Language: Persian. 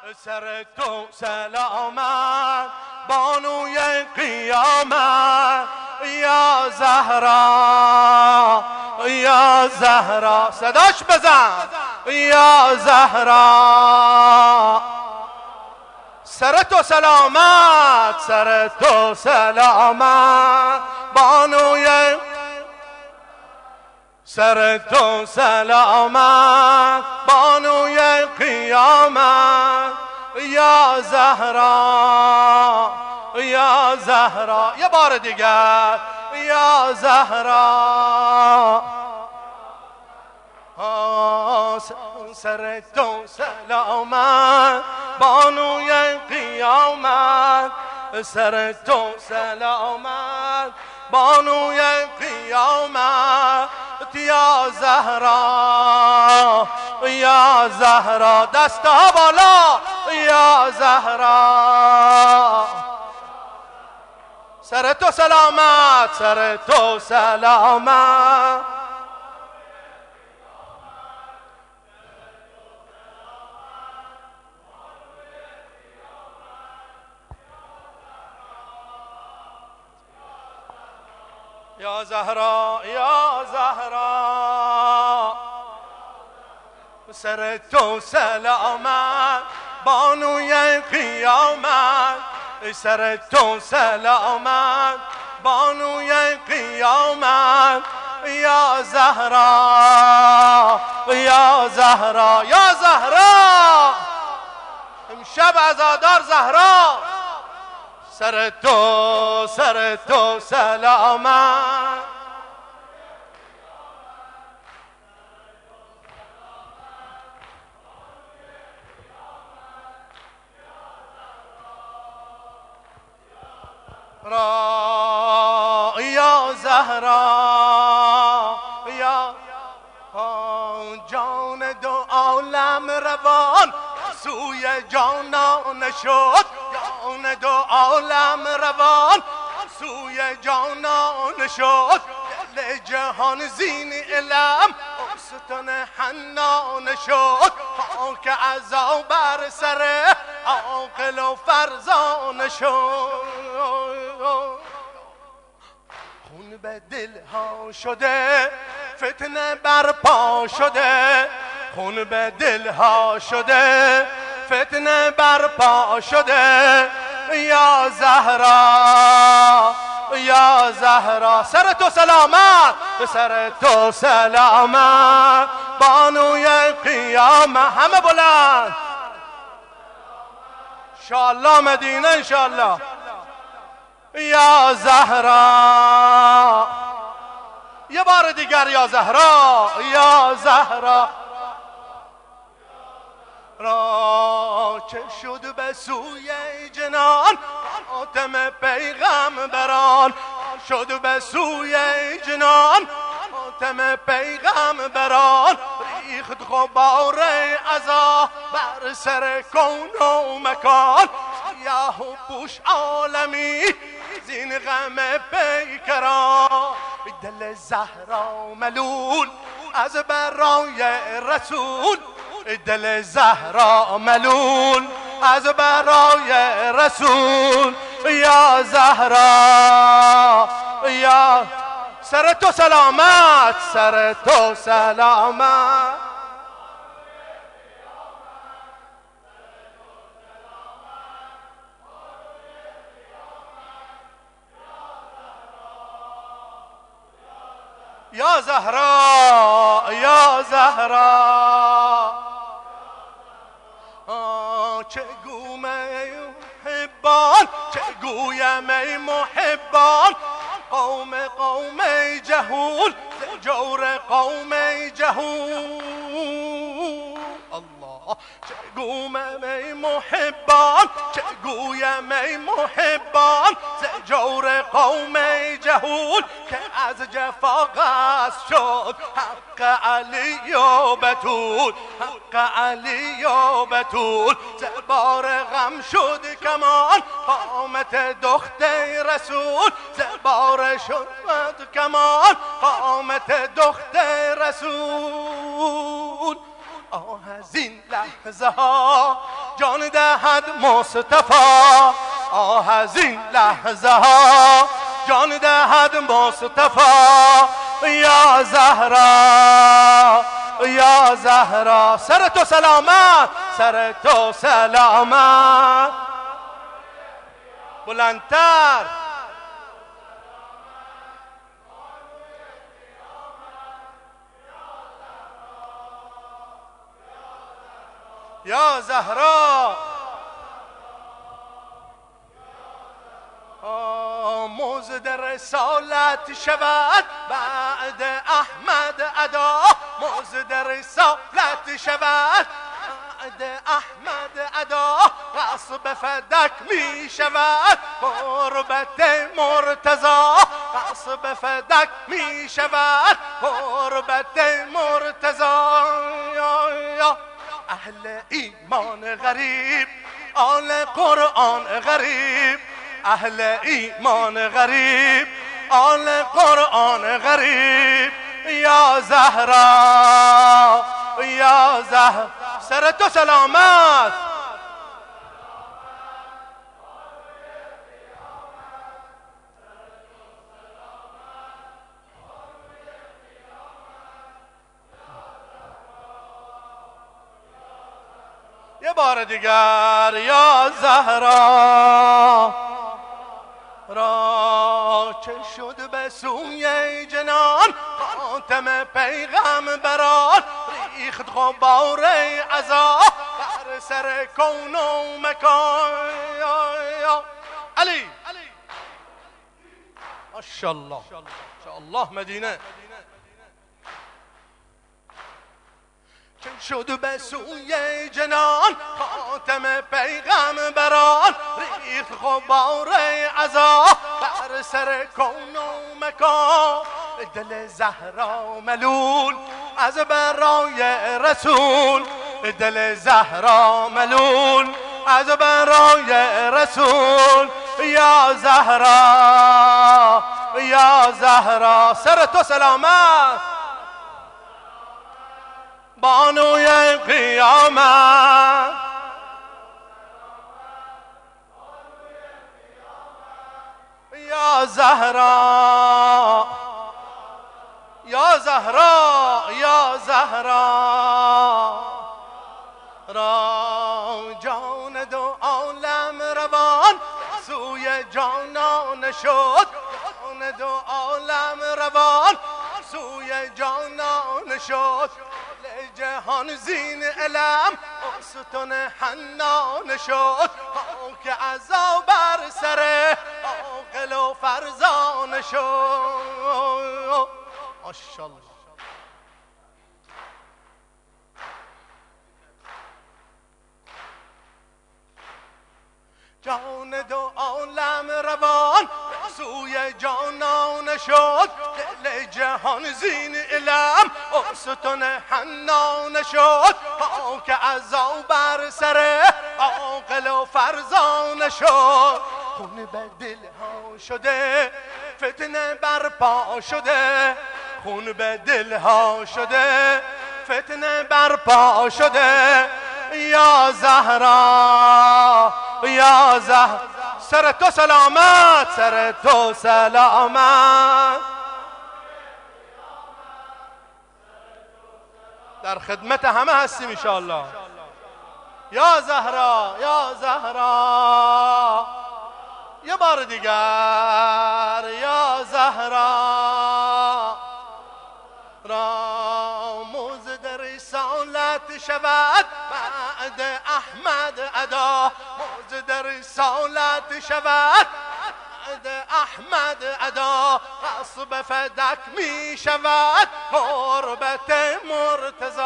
سر تو سلامت بانوی قیامت یا زهرا یا زهرا صداش بزن یا زهرا سر تو سلامت سر تو سلامت بانوی سر تو سلامت بانوی قیامت یا زهرا یا زهرا یه بار دیگر یا زهرا سر تو سلامت بانوی قیامت سر تو سلامت بانوی قیامت یا زهرا یا زهرا دستا بالا یا زهرا سر تو سلامت سر تو سلامت یا زهرا یا زهرا سر تو سلامت بانوی قیامت سر تو سلامت بانوی قیامت یا زهرا یا زهرا یا زهرا امشب عزادار زهرا سر تو سلامت یا زهرا یا جان دو عالم روان سوی جانان شد جان دو عالم روان سوی جانان شد دل جهان زین علم ستن حنان شد خاک عزا بر سر عاقل و فرزان شد خون به دل ها شده فتنه برپا شده خون به دل ها شده فتنه برپا شده یا زهرا یا زهرا سر تو سلامت سر تو سلامت بانوی قیامت همه بلند انشاءالله مدینه انشاءالله یا زهرا یه بار دیگر یا زهرا یا زهرا را چه شد به سوی جنان خاتم پیغمبران شد به سوی جنان خاتم پیغمبران ریخت غبار عزا بر سر کون و مکان سیاه و پوش عالمی زین غم پیکران دل زهرا ملول از برای رسول دل زهرا ملول از برای رسول یا زهرا یا سر تو سلامت سر تو سلامت یا زهرا یا زهرا چگویم ای محبان چگویم ای محبان قوم جهول جور قوم جهول الله چگویم ای محبان چگویم ای محبان جور قوم جهول که از جفا قصد شد حق علی و بتول حق علی و بتول زبار غم شد کمان قامت دختر رسول زبار شد کمان قامت دختر رسول آه از این لحظه ها جان دهد مصطفی آه از این لحظه ها جان دهد مصطفی یا زهرا یا زهرا سر تو سلامت سر تو سلامت بلندتر یا زهرا مزد رسالت شود بعد احمد ادا مزد رسالت شود بعد احمد ادا غصب فدک می شود قربت مرتضی غصب فدک می شود قربت مرتضی اهل ایمان غریب آل قرآن غریب اهل ایمان غریب آل قرآن غریب یا زهرا یا زهرا سر تو سلامت یه بار دیگر یا زهرا را چه شد به سوی جنان خاتم پیغمبران ریخت غبار عزا بر سر کون و مکان علی ماشاءالله ماشاءالله مدینه چه شد به سوی جنان خاتم پیغمبران ریخت غبار عزا بر سر کون و مکان دل زهرا ملول از برای رسول دل زهرا ملول از برای رسول یا زهرا یا زهرا سر تو سلامت بانوی قیامت یا زهرا یا زهرا یا زهرا را جان دو عالم روان سوی جانان شد جان دو عالم روان سوی جانان شد جهان زین علم ستون حنان شد که عزا بر سر عاقل و فرزان شد ماشاءالله جان دو عالم روان سوی جانان شد دل جهان زین علم ستون حنان شد که عزا بر سر عاقل و فرزان شد خون به دل ها شده فتنه برپا شده خون به دل ها شده فتنه برپا شده یا زهرا یا زهرا سر تو سلامت سر تو سلامت در خدمت همه هستیم انشاءالله یا زهرا یا زهرا یه بار دیگر یا زهرا را مزد رسالت شود بعد احمد ادا مزد رسالت شود بعد احمد ادا غصب فدک می شود قربت مرتضی